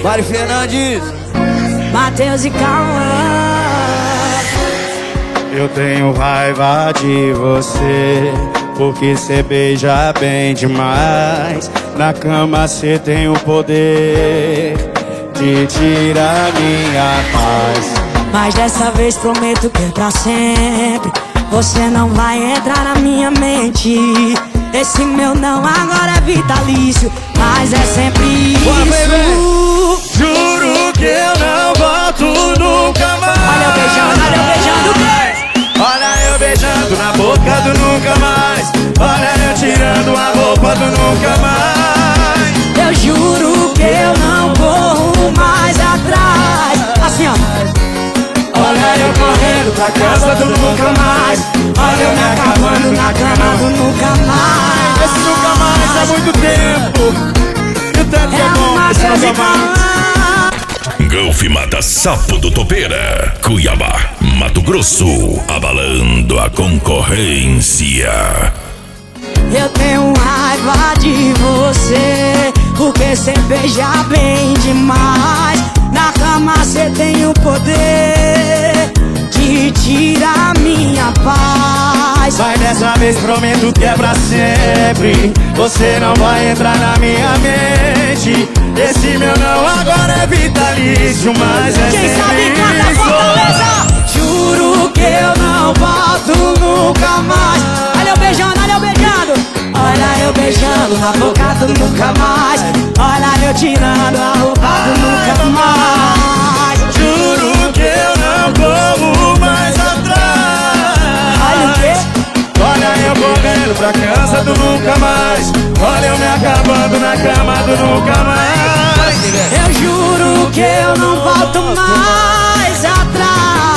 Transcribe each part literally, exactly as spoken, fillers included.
Mari Fernandes, Matheus e Cauã. Eu tenho raiva de você, porque cê beija bem demais. Na cama cê tem o poder de tirar minha paz. Mas dessa vez prometo que é pra sempre. Você não vai entrar na minha mente. Esse meu não agora é vitalício, mas é sempre isso. Juro que eu não volto nunca mais. Olha eu beijando, olha eu beijando, olha eu beijando na boca do nunca mais. Olha eu tirando a roupa do nunca mais. Eu juro que eu não corro mais atrás. Assim ó. Olha eu correndo pra casa do nunca mais. Olha eu me acabando na cama do nunca mais. Esse nunca mais é muito tempo. E o tanto que é bom que você não mais. Golfe mata sapo do Topeira, Cuiabá, Mato Grosso, abalando a concorrência. Eu tenho raiva de você, porque cê beija bem demais. Na cama cê tem o poder de tirar minha paz. Mas dessa vez prometo que é pra sempre. Você não vai entrar na minha mente. Esse meu não agora é vitalício, mas é quem sempre sabe canta Fortaleza. Juro que eu não volto nunca mais. Olha eu beijando, olha eu beijando. Olha eu beijando na boca do nunca mais. Olha eu tirando a roupa do nunca mais. Juro que eu não corro mais atrás. Olha o quê? Olha eu correndo pra casa do nunca mais. Olha eu me acabando na cama do nunca mais. Eu juro que eu não volto mais atrás.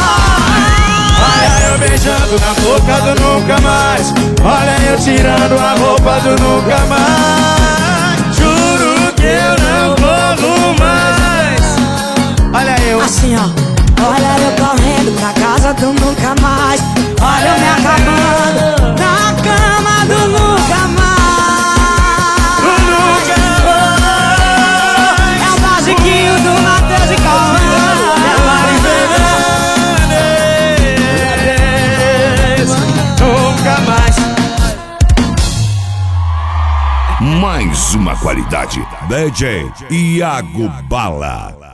Olha eu beijando na boca do nunca mais. Olha eu tirando a roupa do nunca mais. Juro que eu não corro mais. Olha eu assim ó. Olha eu correndo pra casa do nunca mais. Olha eu me acabando na cama do nunca mais. nunca mais. É o basiquinho do Matheus e Cauã. Nunca mais. Mais uma qualidade. D J Iago Bala.